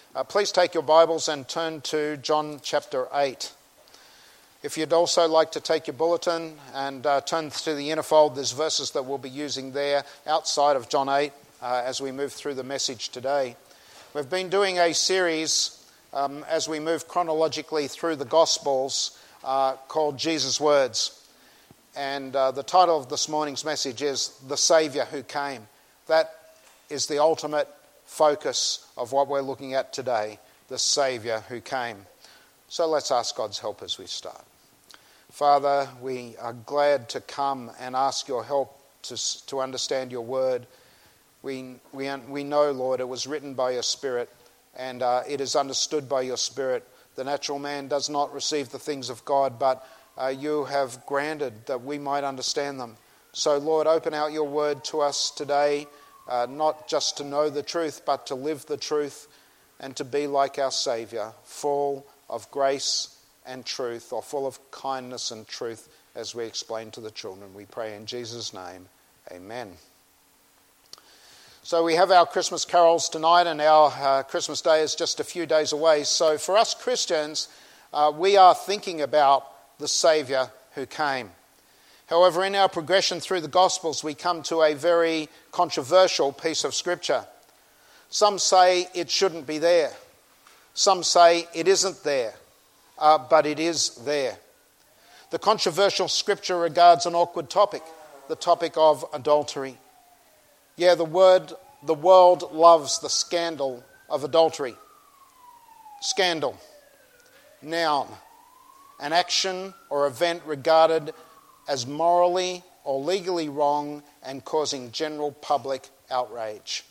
Please take your Bibles and turn to John chapter 8. If you'd also like to take your bulletin and turn to the inner fold, there's verses that we'll be using there outside of John 8 as we move through the message today. We've been doing a series as we move chronologically through the Gospels called Jesus' Words. And the title of this morning's message is The Saviour Who Came. That is the ultimate focus of what we're looking at today, the Saviour who came. So let's ask God's help as we start. Father, we are glad to come and ask your help to understand your word. We know, Lord, it was written by your Spirit and it is understood by your Spirit. The natural man does not receive the things of God, but you have granted that we might understand them. So, Lord, open out your word to us today, not just to know the truth, but to live the truth and to be like our Saviour, full of grace and truth, or full of kindness and truth, as we explain to the children. We pray in Jesus' name, amen. So we have our Christmas carols tonight, and our Christmas Day is just a few days away. So for us Christians, we are thinking about the Saviour who came. However, in our progression through the Gospels, we come to a very controversial piece of Scripture. Some say it shouldn't be there. Some say it isn't there, but it is there. The controversial Scripture regards an awkward topic, the topic of adultery. Yeah, the world loves the scandal of adultery. Scandal. Noun. An action or event regarded as morally or legally wrong and causing general public outrage.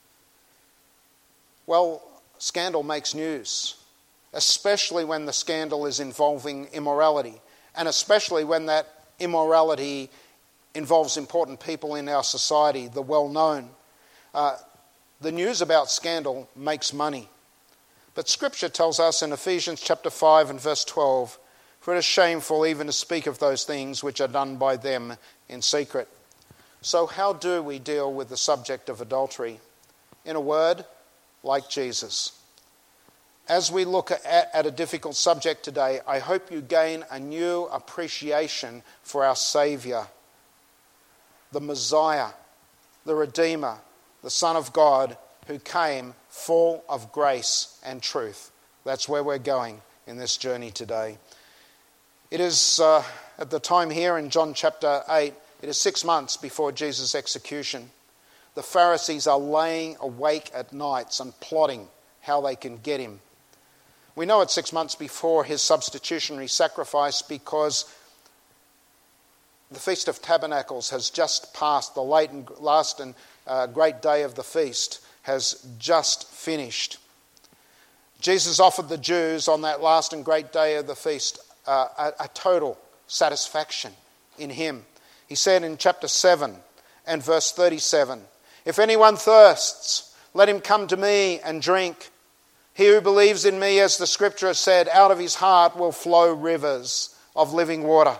Well, scandal makes news, especially when the scandal is involving immorality, and especially when that immorality involves important people in our society, the well-known. The news about scandal makes money. But Scripture tells us in Ephesians chapter 5 and verse 12, "For it is shameful even to speak of those things which are done by them in secret." So how do we deal with the subject of adultery? In a word, like Jesus. As we look at a difficult subject today, I hope you gain a new appreciation for our Saviour, the Messiah, the Redeemer, the Son of God, who came full of grace and truth. That's where we're going in this journey today. It is, at the time here in John chapter 8, it is 6 months before Jesus' execution. The Pharisees are laying awake at nights and plotting how they can get him. We know it's 6 months before his substitutionary sacrifice because the Feast of Tabernacles has just passed. The last and great day of the feast has just finished. Jesus offered the Jews on that last and great day of the feast a total satisfaction in him. He said in chapter 7 and verse 37, "If anyone thirsts, let him come to me and drink. He who believes in me, as the Scripture has said, out of his heart will flow rivers of living water."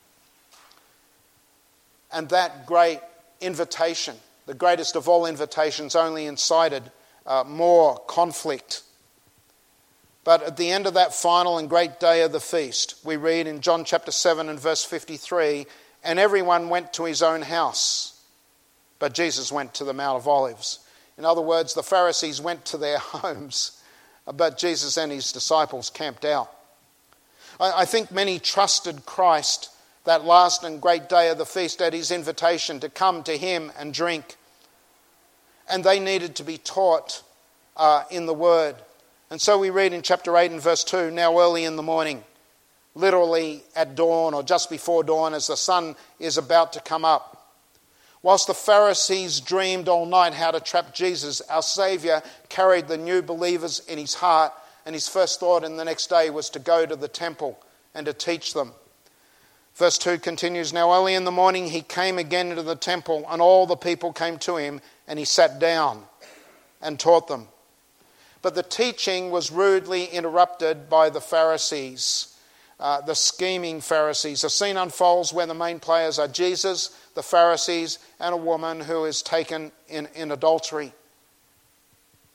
And that great invitation, the greatest of all invitations, only incited more conflict. But at the end of that final and great day of the feast, we read in John chapter 7 and verse 53, "And everyone went to his own house, but Jesus went to the Mount of Olives." In other words, the Pharisees went to their homes, but Jesus and his disciples camped out. I think many trusted Christ that last and great day of the feast at his invitation to come to him and drink. And they needed to be taught in the Word. And so we read in chapter 8 and verse 2, "Now early in the morning," literally at dawn or just before dawn as the sun is about to come up. Whilst the Pharisees dreamed all night how to trap Jesus, our Saviour carried the new believers in his heart, and his first thought in the next day was to go to the temple and to teach them. Verse 2 continues, "Now early in the morning he came again into the temple, and all the people came to him, and he sat down and taught them." But the teaching was rudely interrupted by the Pharisees, the scheming Pharisees. A scene unfolds where the main players are Jesus, the Pharisees, and a woman who is taken in adultery.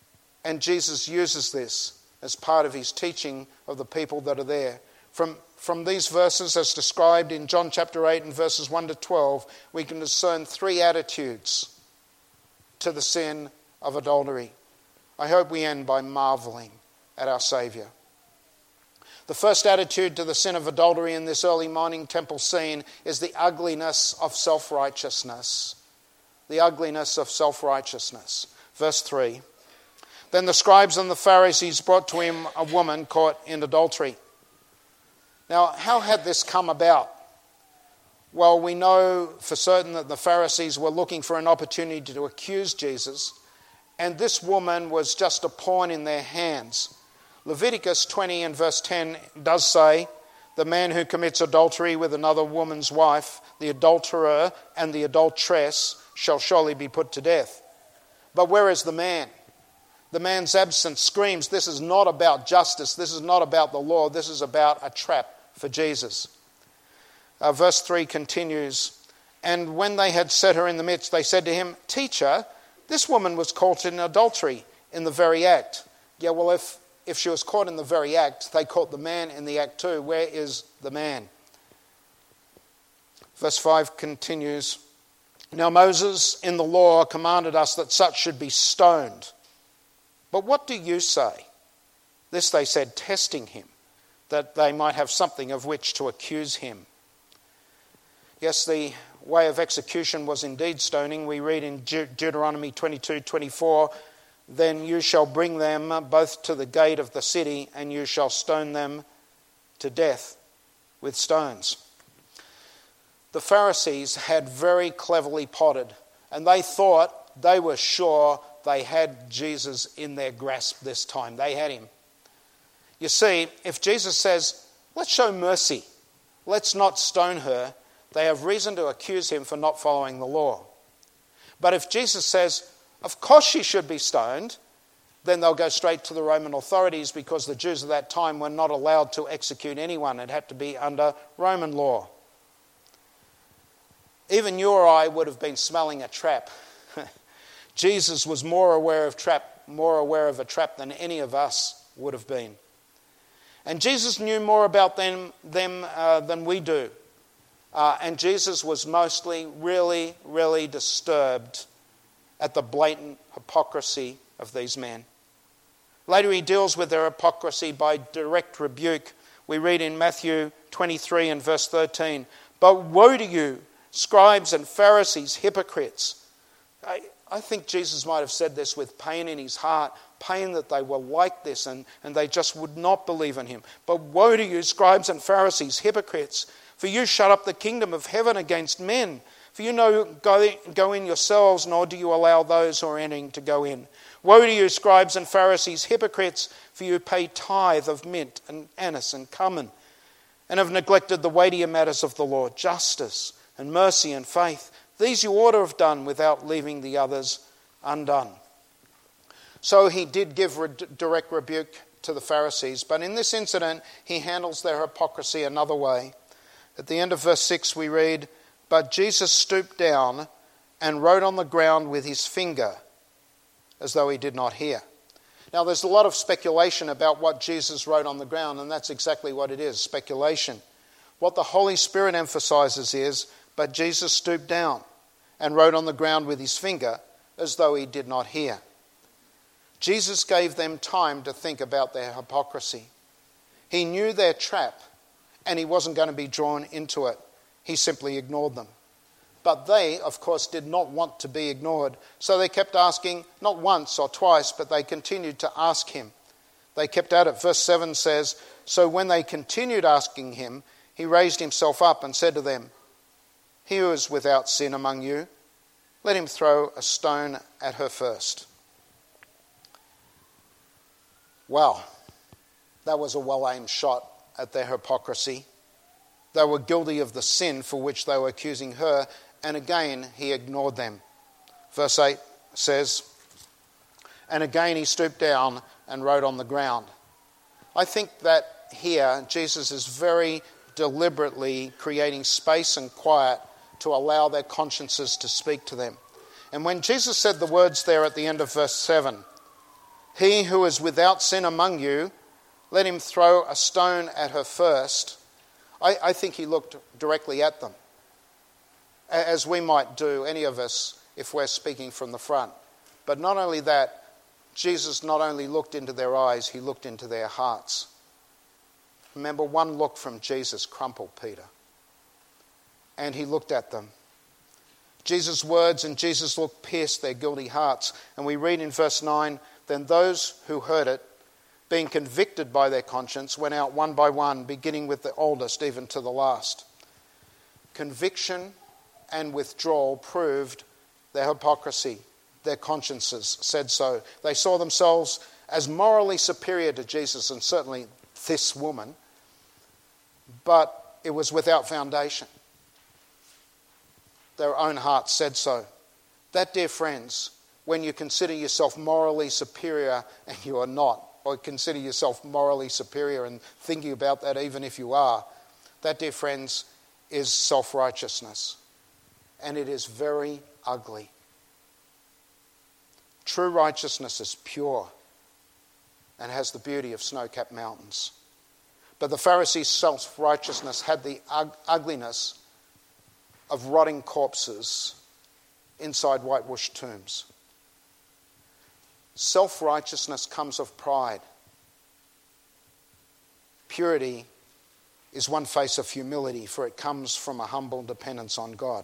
And Jesus uses this as part of his teaching of the people that are there. From these verses, as described in John chapter 8 and verses 1 to 12, we can discern three attitudes to the sin of adultery. I hope we end by marveling at our Saviour. The first attitude to the sin of adultery in this early morning temple scene is the ugliness of self-righteousness. The ugliness of self-righteousness. Verse 3. Then the scribes and the Pharisees brought to him a woman caught in adultery. Now, how had this come about? Well, we know for certain that the Pharisees were looking for an opportunity to accuse Jesus, and this woman was just a pawn in their hands. Leviticus 20 and verse 10 does say, the man who commits adultery with another woman's wife, the adulterer and the adulteress, shall surely be put to death. But where is the man? The man's absence screams, this is not about justice, this is not about the law, this is about a trap for Jesus. Verse 3 continues, and when they had set her in the midst, they said to him, Teacher, this woman was caught in adultery in the very act. Yeah, well, if she was caught in the very act, they caught the man in the act too. Where is the man? Verse 5 continues, now Moses in the law commanded us that such should be stoned. But what do you say? This they said, testing him, that they might have something of which to accuse him. Yes, the way of execution was indeed stoning. We read in Deuteronomy 22:24, then you shall bring them both to the gate of the city, and you shall stone them to death with stones. The Pharisees had very cleverly plotted, and they thought, they were sure they had Jesus in their grasp this time. They had him. You see, if Jesus says, let's show mercy, let's not stone her, they have reason to accuse him for not following the law. But if Jesus says, of course she should be stoned, then they'll go straight to the Roman authorities, because the Jews at that time were not allowed to execute anyone. It had to be under Roman law. Even you or I would have been smelling a trap. Jesus was more aware of a trap than any of us would have been. And Jesus knew more about them than we do. And Jesus was mostly really disturbed at the blatant hypocrisy of these men. Later he deals with their hypocrisy by direct rebuke. We read in Matthew 23 and verse 13, but woe to you, scribes and Pharisees, hypocrites. I think Jesus might have said this with pain in his heart, pain that they were like this and they just would not believe in him. But woe to you, scribes and Pharisees, hypocrites, for you shut up the kingdom of heaven against men. For you no go in yourselves, nor do you allow those who are entering to go in. Woe to you, scribes and Pharisees, hypocrites, for you pay tithe of mint and anise and cumin, and have neglected the weightier matters of the law, justice and mercy and faith. These you ought to have done without leaving the others undone. So he did give direct rebuke to the Pharisees, but in this incident he handles their hypocrisy another way. At the end of verse 6 we read, but Jesus stooped down and wrote on the ground with his finger, as though he did not hear. Now there's a lot of speculation about what Jesus wrote on the ground, and that's exactly what it is, speculation. What the Holy Spirit emphasizes is, but Jesus stooped down and wrote on the ground with his finger, as though he did not hear. Jesus gave them time to think about their hypocrisy. He knew their trap, and he wasn't going to be drawn into it. He simply ignored them. But they, of course, did not want to be ignored. So they kept asking, not once or twice, but they continued to ask him. They kept at it. Verse 7 says, so when they continued asking him, he raised himself up and said to them, he who is without sin among you, let him throw a stone at her first. Well, that was a well-aimed shot at their hypocrisy. They were guilty of the sin for which they were accusing her, and again he ignored them. Verse 8 says, and again he stooped down and wrote on the ground. I think that here Jesus is very deliberately creating space and quiet to allow their consciences to speak to them. And when Jesus said the words there at the end of verse 7, He who is without sin among you, let him throw a stone at her first. I think he looked directly at them, as we might do, any of us, if we're speaking from the front. But not only that, Jesus not only looked into their eyes, he looked into their hearts. Remember, one look from Jesus crumpled Peter. And he looked at them. Jesus' words and Jesus' look pierced their guilty hearts. And we read in verse 9, then those who heard it, being convicted by their conscience, went out one by one, beginning with the oldest, even to the last. Conviction and withdrawal proved their hypocrisy. Their consciences said so. They saw themselves as morally superior to Jesus, and certainly this woman, but it was without foundation. Their own hearts said so. That, dear friends, when you consider yourself morally superior and you are not, or consider yourself morally superior and thinking about that even if you are, that, dear friends, is self-righteousness. And it is very ugly. True righteousness is pure and has the beauty of snow-capped mountains. But the Pharisees' self-righteousness had the ugliness of rotting corpses inside whitewashed tombs. Self-righteousness comes of pride. Purity is one face of humility, for it comes from a humble dependence on God.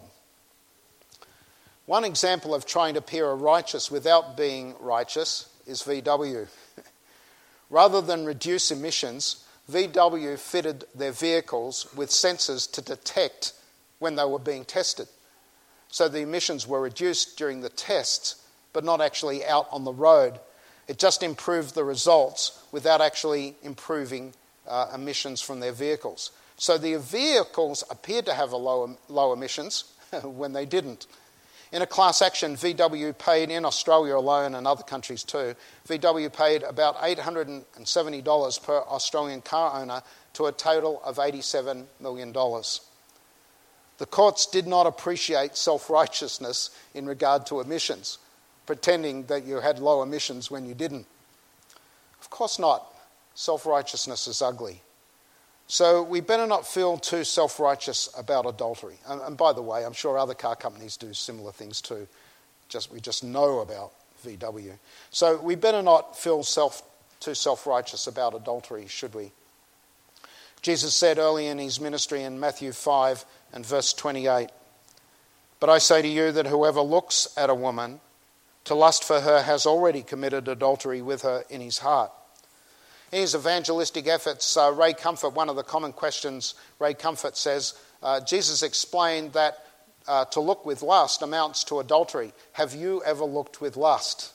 One example of trying to appear righteous without being righteous is VW. Rather than reduce emissions, VW fitted their vehicles with sensors to detect when they were being tested. So the emissions were reduced during the tests, but not actually out on the road. It just improved the results without actually improving emissions from their vehicles. So the vehicles appeared to have a low emissions when they didn't. In a class action, VW paid, in Australia alone and other countries too, VW paid about $870 per Australian car owner to a total of $87 million. The courts did not appreciate self-righteousness in regard to emissions, pretending that you had low emissions when you didn't. Of course not. Self-righteousness is ugly. So we better not feel too self-righteous about adultery. And by the way, I'm sure other car companies do similar things too. We just know about VW. So we better not feel too self-righteous about adultery, should we? Jesus said early in his ministry in Matthew 5 and verse 28, but I say to you that whoever looks at a woman to lust for her has already committed adultery with her in his heart. In his evangelistic efforts, Ray Comfort, one of the common questions, Ray Comfort says, Jesus explained that to look with lust amounts to adultery. Have you ever looked with lust?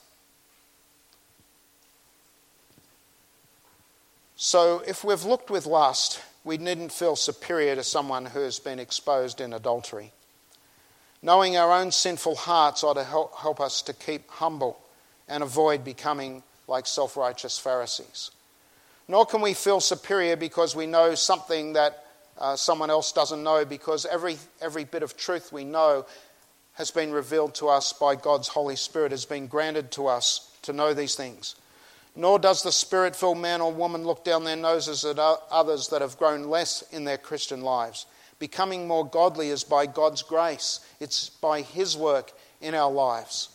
So if we've looked with lust, we needn't feel superior to someone who has been exposed in adultery. Knowing our own sinful hearts ought to help us to keep humble and avoid becoming like self-righteous Pharisees. Nor can we feel superior because we know something that someone else doesn't know, because every bit of truth we know has been revealed to us by God's Holy Spirit, has been granted to us to know these things. Nor does the Spirit-filled man or woman look down their noses at others that have grown less in their Christian lives. Becoming more godly is by God's grace. It's by His work in our lives.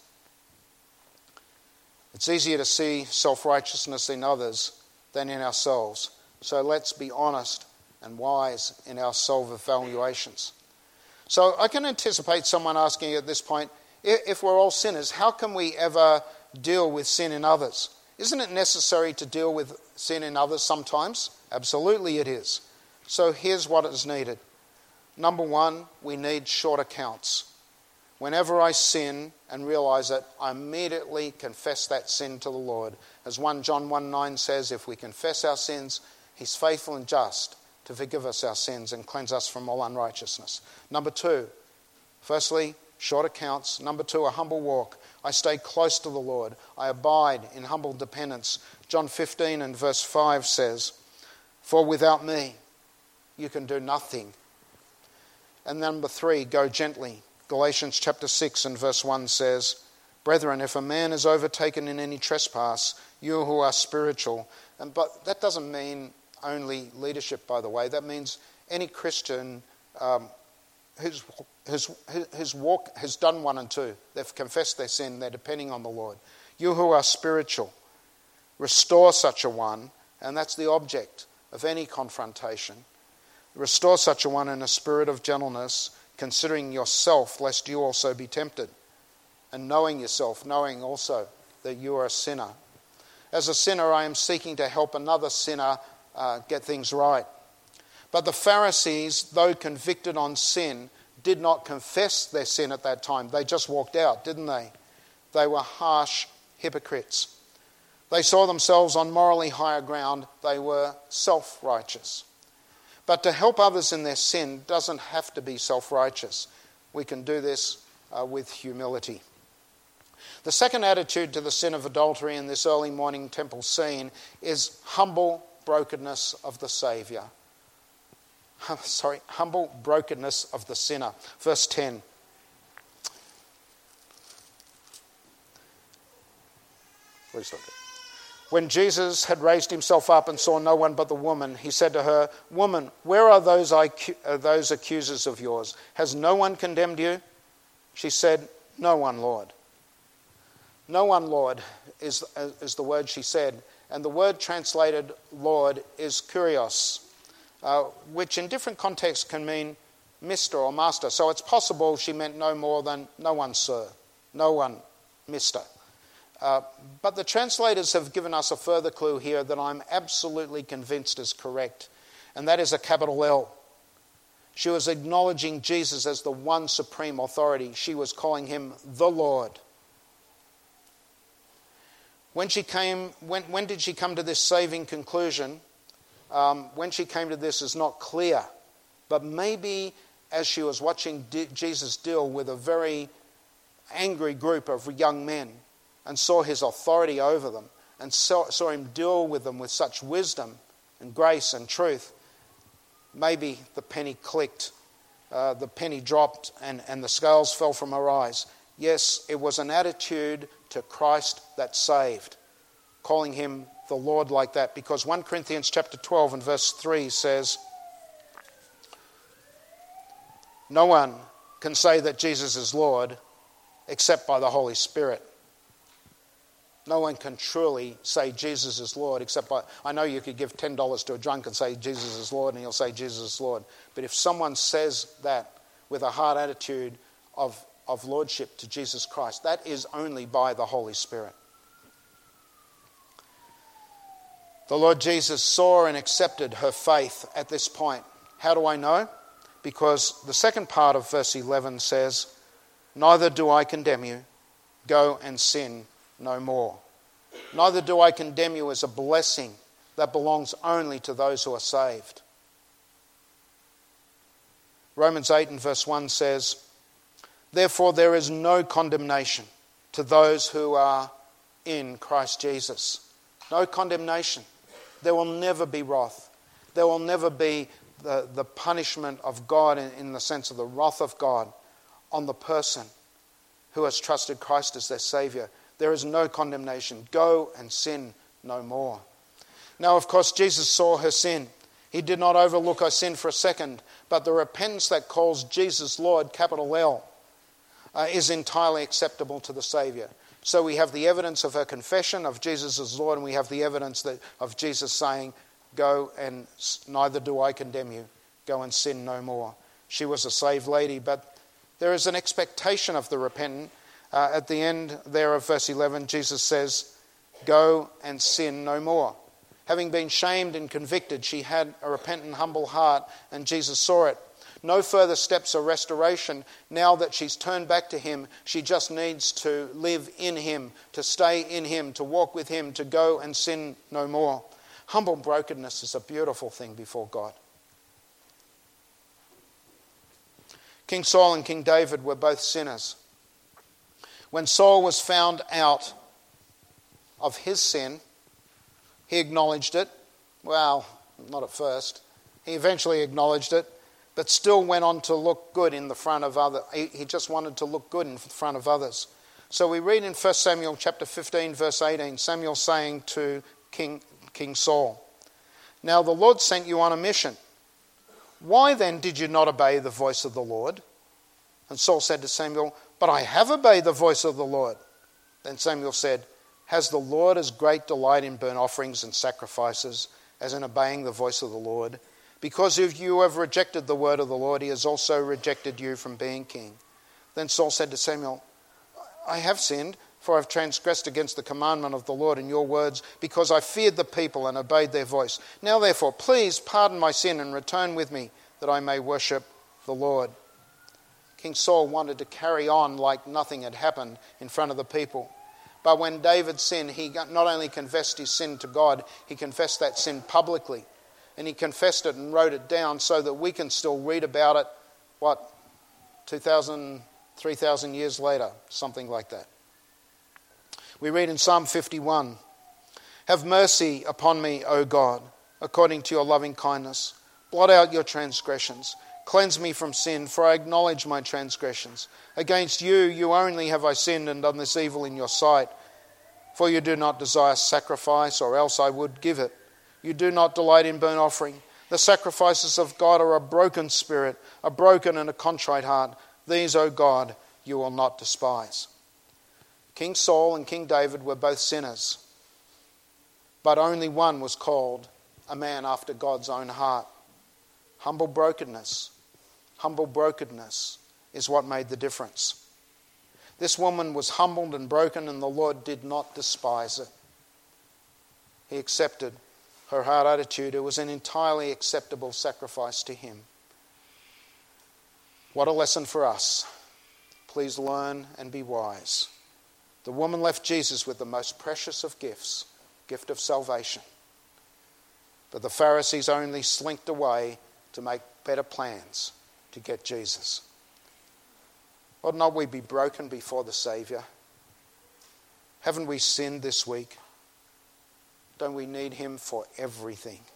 It's easier to see self-righteousness in others than in ourselves. So let's be honest and wise in our self-evaluations. So I can anticipate someone asking at this point, if we're all sinners, how can we ever deal with sin in others? Isn't it necessary to deal with sin in others sometimes? Absolutely it is. So here's what is needed. Number one, we need short accounts. Whenever I sin and realize it, I immediately confess that sin to the Lord. As 1 John 1:9 says, if we confess our sins, He's faithful and just to forgive us our sins and cleanse us from all unrighteousness. Number two, firstly, short accounts. Number two, a humble walk. I stay close to the Lord. I abide in humble dependence. John 15 and verse 5 says, for without me, you can do nothing. And number three, go gently. Galatians chapter 6 and verse 1 says, brethren, if a man is overtaken in any trespass, You who are spiritual. But that doesn't mean only leadership, by the way. That means any Christian whose walk has done 1 and 2. They've confessed their sin. They're depending on the Lord. You who are spiritual, restore such a one, and that's the object of any confrontation. Restore such a one in a spirit of gentleness, considering yourself, lest you also be tempted. And knowing yourself, knowing also that you are a sinner. As a sinner, I am seeking to help another sinner get things right. But the Pharisees, though convicted on sin, did not confess their sin at that time. They just walked out, didn't they? They were harsh hypocrites. They saw themselves on morally higher ground. They were self-righteous. But to help others in their sin doesn't have to be self-righteous. We can do this with humility. The second attitude to the sin of adultery in this early morning temple scene is humble brokenness of the Saviour. Humble brokenness of the sinner. Verse 10. When Jesus had raised himself up and saw no one but the woman, he said to her, "Woman, where are those accusers of yours? Has no one condemned you?" She said, "No one, Lord." No one, Lord, is the word she said. And the word translated Lord is kurios, which in different contexts can mean Mr. or Master. So it's possible she meant no more than no one, sir, no one, Mister. But the translators have given us a further clue here that I'm absolutely convinced is correct, and that is a capital L. She was acknowledging Jesus as the one supreme authority. She was calling him the Lord. When did she come to this saving conclusion? When she came to this is not clear, but maybe as she was watching Jesus deal with a very angry group of young men and saw his authority over them and saw him deal with them with such wisdom and grace and truth, maybe the penny clicked, the penny dropped and the scales fell from her eyes. Yes, it was an attitude to Christ that saved, calling him the Lord like that, because 1 Corinthians chapter 12 and verse 3 says, "No one can say that Jesus is Lord except by the Holy Spirit." No one can truly say Jesus is Lord except by... I know you could give $10 to a drunk and say Jesus is Lord and he'll say Jesus is Lord. But if someone says that with a hard attitude of lordship to Jesus Christ, that is only by the Holy Spirit. The Lord Jesus saw and accepted her faith at this point. How do I know? Because the second part of verse 11 says, "Neither do I condemn you. Go and sin no more." Neither do I condemn you as a blessing that belongs only to those who are saved. Romans 8 and verse 1 says, "Therefore there is no condemnation to those who are in Christ Jesus." No condemnation. There will never be wrath. There will never be the punishment of God in the sense of the wrath of God on the person who has trusted Christ as their Saviour. There is no condemnation. Go and sin no more. Now, of course, Jesus saw her sin. He did not overlook her sin for a second, but the repentance that calls Jesus Lord, capital L, is entirely acceptable to the Saviour. So we have the evidence of her confession of Jesus as Lord, and we have the evidence of Jesus saying, "Go and neither do I condemn you. Go and sin no more." She was a saved lady, but there is an expectation of the repentant. At the end there of verse 11, Jesus says, "Go and sin no more." Having been shamed and convicted, she had a repentant, humble heart, and Jesus saw it. No further steps of restoration. Now that she's turned back to him, she just needs to live in him, to stay in him, to walk with him, to go and sin no more. Humble brokenness is a beautiful thing before God. King Saul and King David were both sinners. When Saul was found out of his sin, he acknowledged it. Well, not at first. He eventually acknowledged it, but still went on to look good in the front of others. He just wanted to look good in front of others. So we read in 1 Samuel chapter 15, verse 18, Samuel saying to King Saul, "Now the Lord sent you on a mission. Why then did you not obey the voice of the Lord?" And Saul said to Samuel, "But I have obeyed the voice of the Lord." Then Samuel said, "Has the Lord as great delight in burnt offerings and sacrifices as in obeying the voice of the Lord? Because if you have rejected the word of the Lord, he has also rejected you from being king." Then Saul said to Samuel, "I have sinned, for I have transgressed against the commandment of the Lord in your words, because I feared the people and obeyed their voice. Now therefore, please pardon my sin and return with me, that I may worship the Lord." King Saul wanted to carry on like nothing had happened in front of the people. But when David sinned, he not only confessed his sin to God, he confessed that sin publicly. And he confessed it and wrote it down so that we can still read about it, 2,000, 3,000 years later, something like that. We read in Psalm 51, "Have mercy upon me, O God, according to your loving kindness. Blot out your transgressions. Cleanse me from sin, for I acknowledge my transgressions. Against you only have I sinned and done this evil in your sight. For you do not desire sacrifice, or else I would give it. You do not delight in burnt offering. The sacrifices of God are a broken spirit, a broken and a contrite heart. These, O God, you will not despise." King Saul and King David were both sinners, but only one was called a man after God's own heart. Humble brokenness is what made the difference. This woman was humbled and broken, and the Lord did not despise it. He accepted her heart attitude. It was an entirely acceptable sacrifice to him. What a lesson for us. Please learn and be wise. The woman left Jesus with the most precious of gifts, gift of salvation. But the Pharisees only slinked away to make better plans to get Jesus. Ought not we be broken before the Saviour? Haven't we sinned this week? Don't we need him for everything?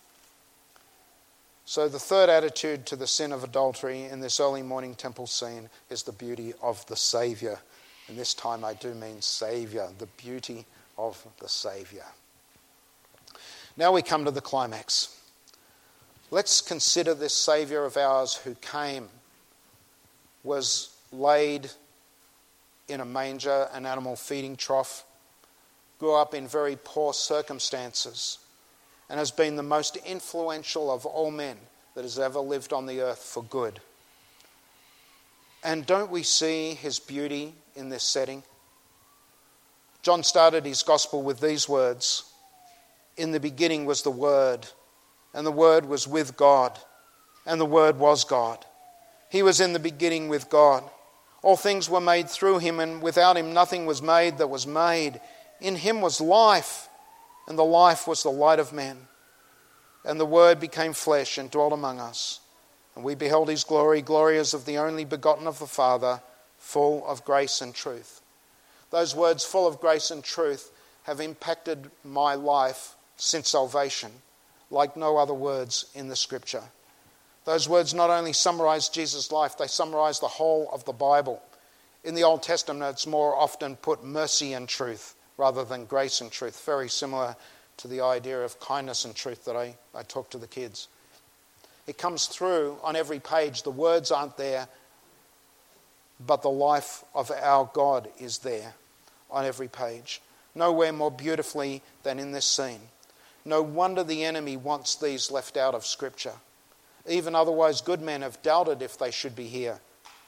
So the third attitude to the sin of adultery in this early morning temple scene is the beauty of the Saviour. And this time I do mean Saviour, the beauty of the Saviour. Now we come to the climax. Let's consider this Saviour of ours who came, was laid in a manger, an animal feeding trough, grew up in very poor circumstances, and has been the most influential of all men that has ever lived on the earth for good. And don't we see his beauty in this setting? John started his gospel with these words, "In the beginning was the Word, and the Word was with God, and the Word was God. He was in the beginning with God. All things were made through him, and without him nothing was made that was made. In him was life, and the life was the light of men. And the Word became flesh and dwelt among us. And we beheld his glory, glory as of the only begotten of the Father, full of grace and truth." Those words, full of grace and truth, have impacted my life since salvation, like no other words in the Scripture. Those words not only summarize Jesus' life, they summarize the whole of the Bible. In the Old Testament, it's more often put mercy and truth rather than grace and truth, very similar to the idea of kindness and truth that I talk to the kids. It comes through on every page. The words aren't there, but the life of our God is there on every page. Nowhere more beautifully than in this scene. No wonder the enemy wants these left out of Scripture. Even otherwise good men have doubted if they should be here.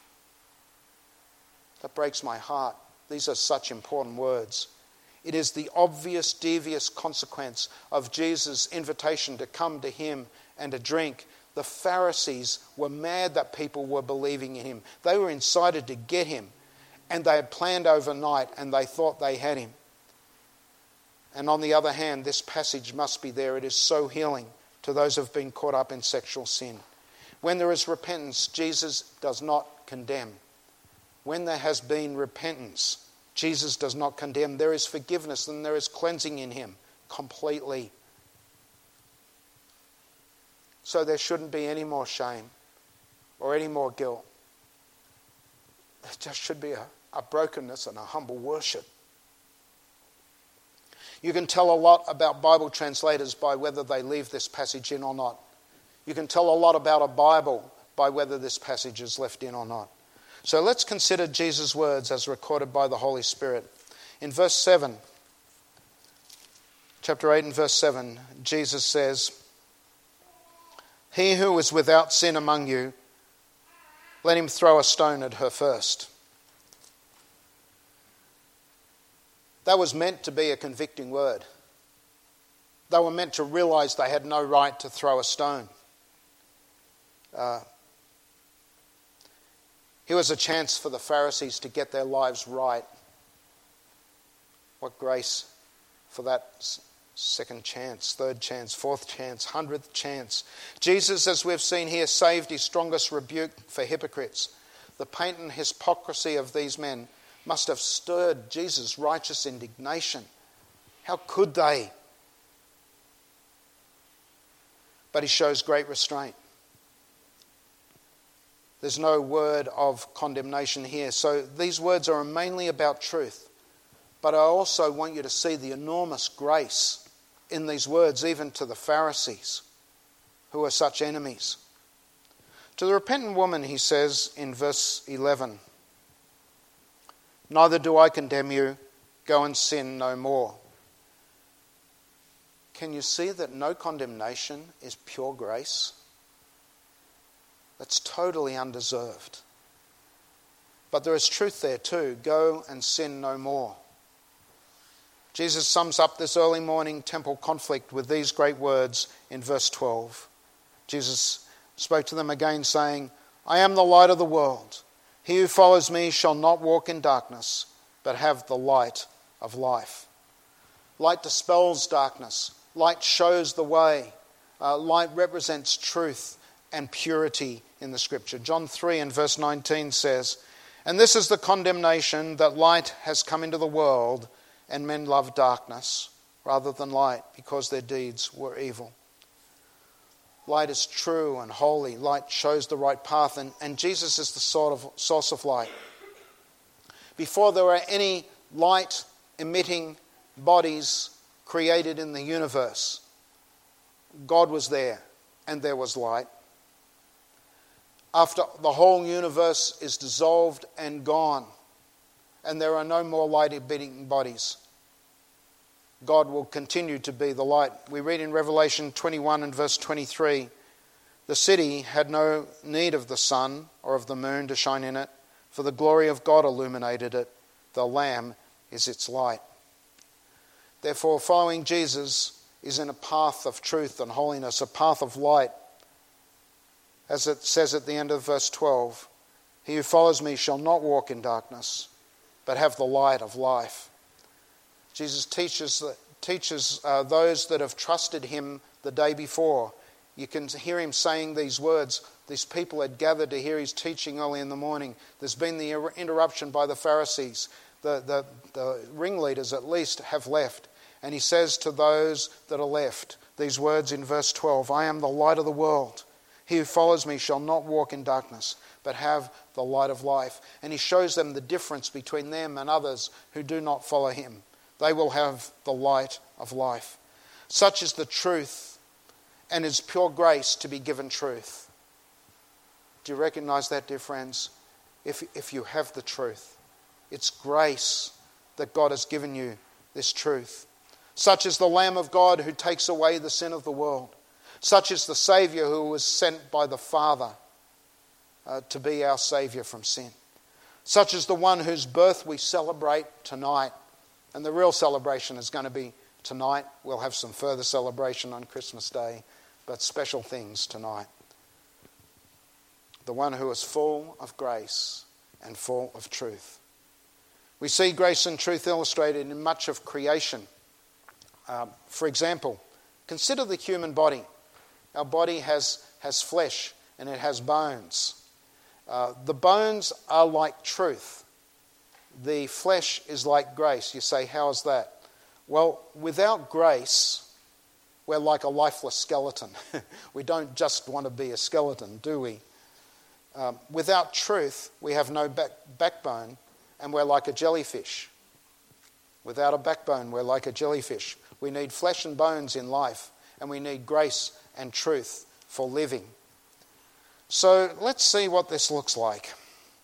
That breaks my heart. These are such important words. It is the obvious, devious consequence of Jesus' invitation to come to him and to drink. The Pharisees were mad that people were believing in him. They were incited to get him, and they had planned overnight, and they thought they had him. And on the other hand, this passage must be there. It is so healing to those who have been caught up in sexual sin. When there is repentance, Jesus does not condemn. When there has been repentance, Jesus does not condemn. There is forgiveness and there is cleansing in him completely. So there shouldn't be any more shame or any more guilt. There just should be a brokenness and a humble worship. You can tell a lot about Bible translators by whether they leave this passage in or not. You can tell a lot about a Bible by whether this passage is left in or not. So let's consider Jesus' words as recorded by the Holy Spirit. In verse 7, chapter 8 and verse 7, Jesus says, "He who is without sin among you, let him throw a stone at her first." That was meant to be a convicting word. They were meant to realize they had no right to throw a stone. Here was a chance for the Pharisees to get their lives right. What grace for that second chance, third chance, fourth chance, 100th chance. Jesus, as we've seen here, saved his strongest rebuke for hypocrites. The patent hypocrisy of these men must have stirred Jesus' righteous indignation. How could they? But he shows great restraint. There's no word of condemnation here. So these words are mainly about truth. But I also want you to see the enormous grace in these words, even to the Pharisees, who are such enemies. To the repentant woman, he says in verse 11, "Neither do I condemn you. Go and sin no more." Can you see that no condemnation is pure grace? That's totally undeserved. But there is truth there too. Go and sin no more. Jesus sums up this early morning temple conflict with these great words in verse 12. Jesus spoke to them again saying, "I am the light of the world. He who follows me shall not walk in darkness, but have the light of life." Light dispels darkness. Light shows the way. Light represents truth and purity in the Scripture. John 3 and verse 19 says, "And this is the condemnation, that light has come into the world, and men love darkness rather than light, because their deeds were evil." Light is true and holy. Light shows the right path, and Jesus is the source of light. Before there were any light-emitting bodies created in the universe, God was there, and there was light. After the whole universe is dissolved and gone, and there are no more light-emitting bodies, God will continue to be the light. We read in Revelation 21 and verse 23, "The city had no need of the sun or of the moon to shine in it, for the glory of God illuminated it. The Lamb is its light." Therefore, following Jesus is in a path of truth and holiness, a path of light. As it says at the end of verse 12, "He who follows me shall not walk in darkness, but have the light of life." Jesus teaches those that have trusted him the day before. You can hear him saying these words. These people had gathered to hear his teaching early in the morning. There's been the interruption by the Pharisees. The ringleaders at least have left. And he says to those that are left these words in verse 12, "I am the light of the world. He who follows me shall not walk in darkness, but have the light of life." And he shows them the difference between them and others who do not follow him. They will have the light of life. Such is the truth, and it's pure grace to be given truth. Do you recognize that, dear friends? If you have the truth, it's grace that God has given you this truth. Such is the Lamb of God who takes away the sin of the world. Such is the Saviour who was sent by the Father to be our Saviour from sin. Such is the one whose birth we celebrate tonight. And the real celebration is going to be tonight. We'll have some further celebration on Christmas Day, but special things tonight. The one who is full of grace and full of truth. We see grace and truth illustrated in much of creation. For example, consider the human body. Our body has flesh and it has bones. The bones are like truth. The flesh is like grace. You say, how is that? Well, without grace, we're like a lifeless skeleton. We don't just want to be a skeleton, do we? Without truth, we have no backbone and we're like a jellyfish. Without a backbone, we're like a jellyfish. We need flesh and bones in life, and we need grace and truth for living. So let's see what this looks like.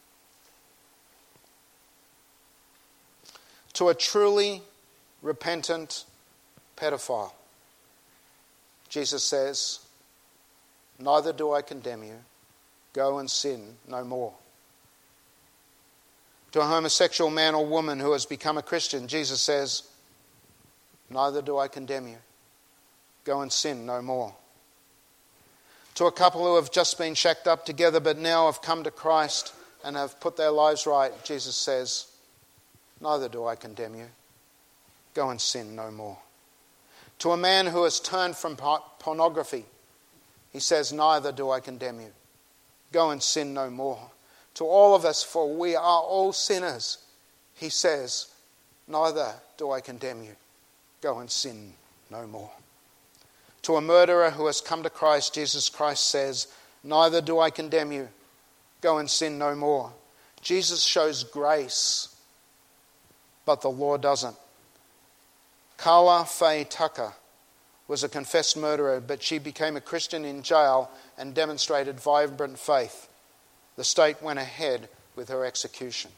To a truly repentant pedophile, Jesus says, "Neither do I condemn you. Go and sin no more." To a homosexual man or woman who has become a Christian, Jesus says, "Neither do I condemn you. Go and sin no more." To a couple who have just been shacked up together but now have come to Christ and have put their lives right, Jesus says, "Neither do I condemn you. Go and sin no more." To a man who has turned from pornography, he says, "Neither do I condemn you. Go and sin no more." To all of us, for we are all sinners, he says, "Neither do I condemn you. Go and sin no more." To a murderer who has come to Christ, Jesus Christ says, "Neither do I condemn you. Go and sin no more." Jesus shows grace, but the law doesn't. Carla Faye Tucker was a confessed murderer, but she became a Christian in jail and demonstrated vibrant faith. The state went ahead with her execution.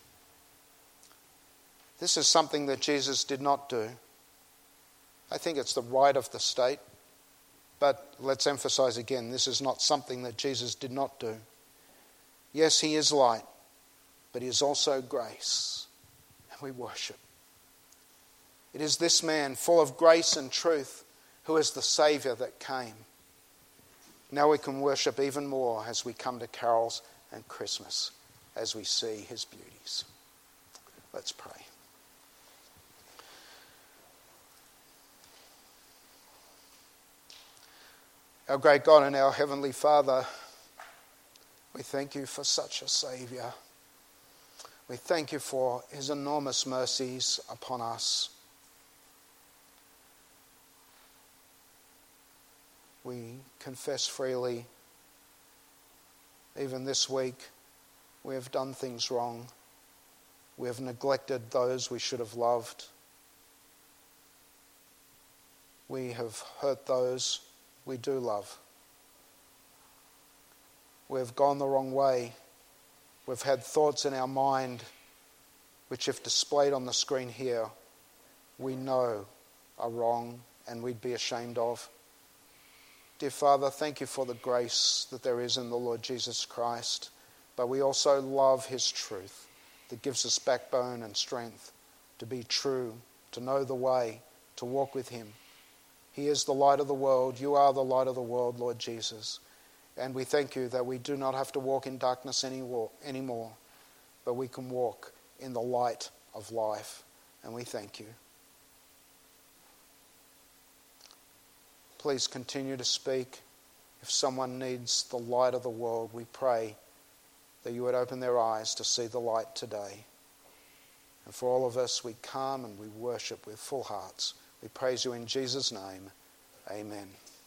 This is something that Jesus did not do. I think it's the right of the state, but let's emphasize again, this is not something that Jesus did not do. Yes, he is light, but he is also grace, and we worship. It is this man, full of grace and truth, who is the Saviour that came. Now we can worship even more as we come to carols and Christmas, as we see his beauties. Let's pray. Our great God and our Heavenly Father, we thank you for such a Saviour. We thank you for his enormous mercies upon us. We confess freely, even this week, we have done things wrong. We have neglected those we should have loved. We have hurt those we do love. We have gone the wrong way. We've had thoughts in our mind which, if displayed on the screen here, we know are wrong and we'd be ashamed of. Dear Father, thank you for the grace that there is in the Lord Jesus Christ, but we also love his truth that gives us backbone and strength to be true, to know the way, to walk with him. He is the light of the world. You are the light of the world, Lord Jesus. And we thank you that we do not have to walk in darkness anymore, but we can walk in the light of life. And we thank you. Please continue to speak. If someone needs the light of the world, we pray that you would open their eyes to see the light today. And for all of us, we come and we worship with full hearts. We praise you in Jesus' name. Amen.